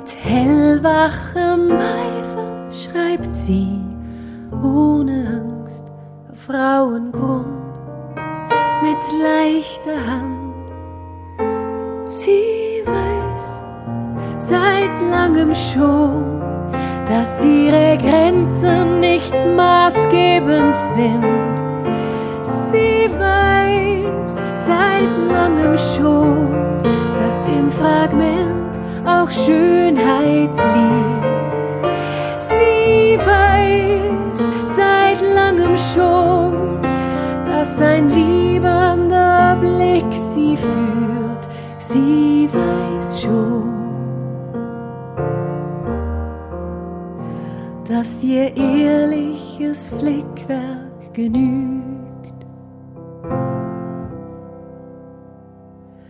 Mit hellwachem Eifer schreibt sie ohne Angst auf rauen Grund, mit leichter Hand. Sie weiß seit langem schon, dass ihre Grenzen nicht maßgebend sind. Sie weiß seit langem schon, dass im Fragment auch Schönheit liegt. Sie weiß seit langem schon, dass ein liebender Blick sie führt. Sie weiß schon, dass ihr ehrliches Flickwerk genügt.